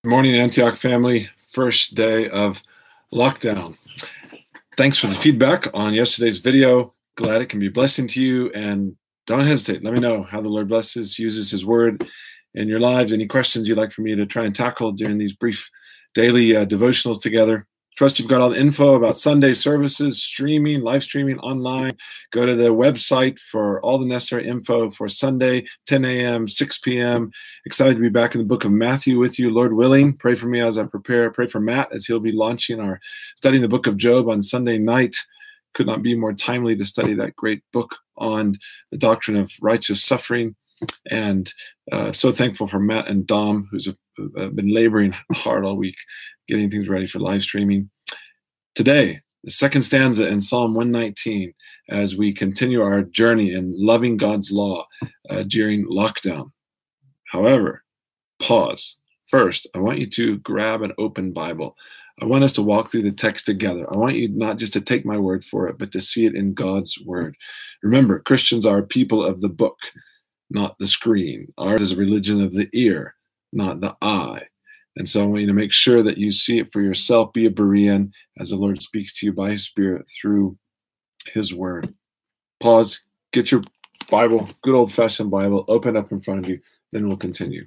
Good morning, Antioch family. First day of lockdown. Thanks for the feedback on yesterday's video. Glad it can be a blessing to you, and don't hesitate. Let me know how the Lord uses his word in your lives. Any questions you'd like for me to try and tackle during these brief daily devotionals together. Trust you've got all the info about Sunday services, streaming, live streaming online. Go to the website for all the necessary info for Sunday, 10 a.m., 6 p.m. Excited to be back in the book of Matthew with you, Lord willing. Pray for me as I prepare. Pray for Matt as he'll be launching our studying the book of Job on Sunday night. Could not be more timely to study that great book on the doctrine of righteous suffering. And so thankful for Matt and Dom, who's been laboring hard all week, getting things ready for live streaming. Today, the second stanza in Psalm 119, as we continue our journey in loving God's law during lockdown. However, pause. First, I want you to grab an open Bible. I want us to walk through the text together. I want you not just to take my word for it, but to see it in God's word. Remember, Christians are people of the book, not the screen. Ours is a religion of the ear, not the eye. And so I want you to make sure that you see it for yourself. Be a Berean as the Lord speaks to you by his Spirit through his word. Pause, get your Bible, good old-fashioned Bible, open up in front of you, then we'll continue.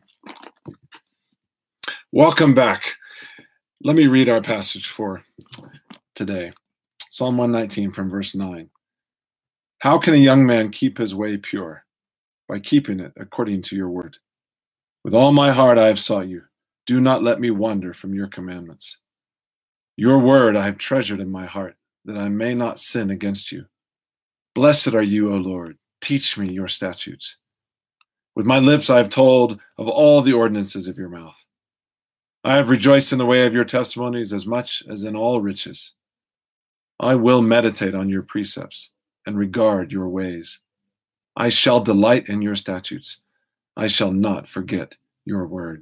Welcome back. Let me read our passage for today. Psalm 119 from verse 9. How can a young man keep his way pure? By keeping it according to your word. With all my heart I have sought you. Do not let me wander from your commandments. Your word I have treasured in my heart, that I may not sin against you. Blessed are you, O Lord. Teach me your statutes. With my lips I have told of all the ordinances of your mouth. I have rejoiced in the way of your testimonies as much as in all riches. I will meditate on your precepts and regard your ways. I shall delight in your statutes. I shall not forget your word.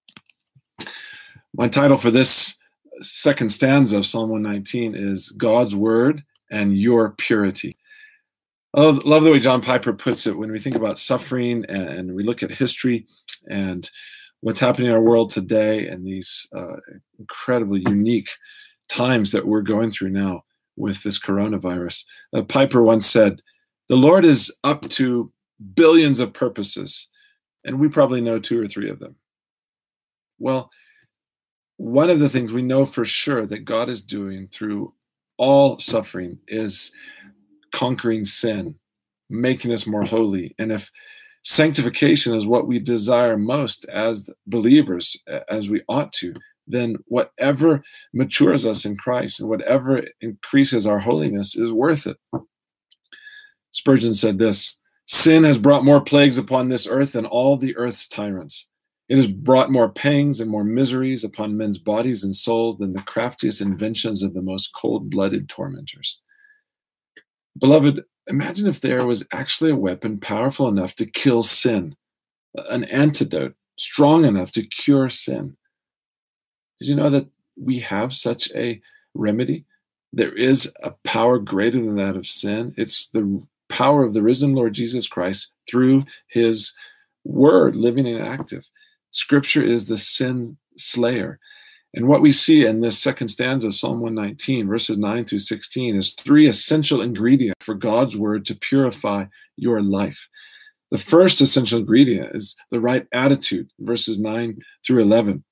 My title for this second stanza of Psalm 119 is God's Word and Your Purity. I love the way John Piper puts it when we think about suffering and we look at history and what's happening in our world today and these incredibly unique times that we're going through now with this coronavirus. Piper once said, the Lord is up to billions of purposes, and we probably know 2 or 3 of them. Well, one of the things we know for sure that God is doing through all suffering is conquering sin, making us more holy. And if sanctification is what we desire most as believers, as we ought to, then whatever matures us in Christ and whatever increases our holiness is worth it. Spurgeon said this, sin has brought more plagues upon this earth than all the earth's tyrants. It has brought more pangs and more miseries upon men's bodies and souls than the craftiest inventions of the most cold-blooded tormentors. Beloved, imagine if there was actually a weapon powerful enough to kill sin, an antidote strong enough to cure sin. Did you know that we have such a remedy? There is a power greater than that of sin. It's the power of the risen Lord Jesus Christ through his word, living and active. Scripture is the sin slayer. And what we see in this second stanza of Psalm 119, verses 9 through 16, is 3 essential ingredients for God's word to purify your life. The first essential ingredient is the right attitude, verses 9 through 11.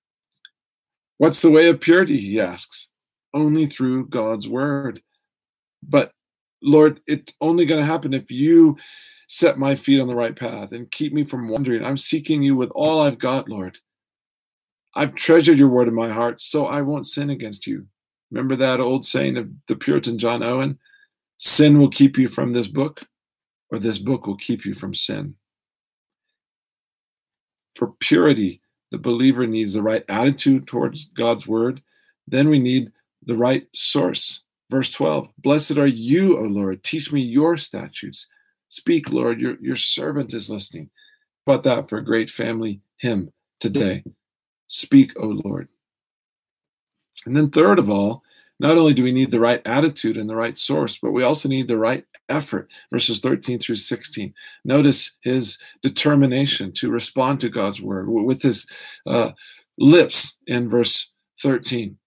What's the way of purity, he asks. Only through God's word. But Lord, it's only going to happen if you set my feet on the right path and keep me from wandering. I'm seeking you with all I've got, Lord. I've treasured your word in my heart, so I won't sin against you. Remember that old saying of the Puritan John Owen? Sin will keep you from this book, or this book will keep you from sin. For purity, the believer needs the right attitude towards God's word. Then we need the right source. Verse 12, blessed are you, O Lord. Teach me your statutes. Speak, Lord, your servant is listening. But that for a great family hymn today. Speak, O Lord. And then third of all, not only do we need the right attitude and the right source, but we also need the right effort. Verses 13 through 16. Notice his determination to respond to God's word with his lips in verse 13,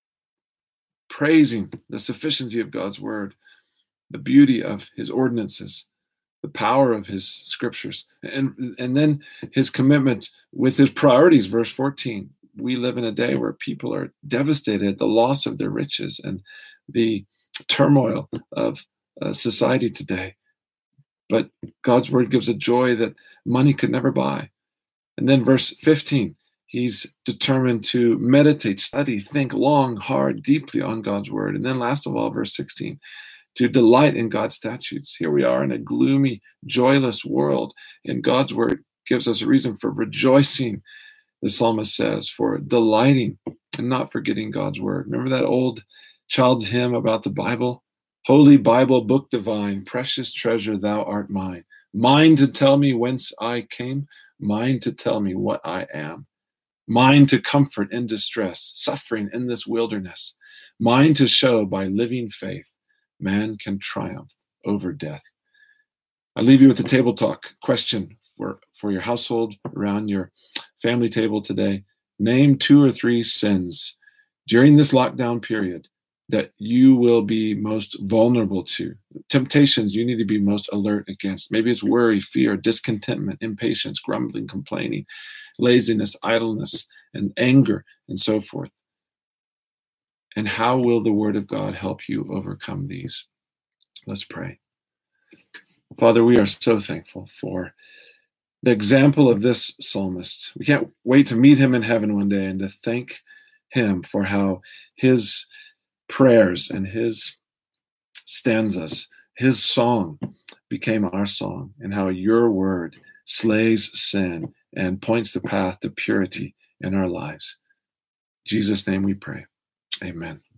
praising the sufficiency of God's word, the beauty of his ordinances, the power of his scriptures, and then his commitment with his priorities, verse 14. We live in a day where people are devastated at the loss of their riches and the turmoil of society today. But God's word gives a joy that money could never buy. And then verse 15, he's determined to meditate, study, think long, hard, deeply on God's word. And then last of all, verse 16, to delight in God's statutes. Here we are in a gloomy, joyless world, and God's word gives us a reason for rejoicing, the psalmist says, for delighting and not forgetting God's word. Remember that old child's hymn about the Bible? Holy Bible, book divine, precious treasure, thou art mine. Mine to tell me whence I came, mine to tell me what I am. Mine to comfort in distress, suffering in this wilderness. Mine to show by living faith, man can triumph over death. I leave you with a table talk question for your household, around your family table today. Name 2 or 3 sins during this lockdown period that you will be most vulnerable to. Temptations you need to be most alert against. Maybe it's worry, fear, discontentment, impatience, grumbling, complaining, laziness, idleness, and anger, and so forth. And how will the word of God help you overcome these? Let's pray. Father, we are so thankful for the example of this psalmist. We can't wait to meet him in heaven one day and to thank him for how his prayers and his stanzas, his song became our song, and how your word slays sin and points the path to purity in our lives. In Jesus' name we pray. Amen.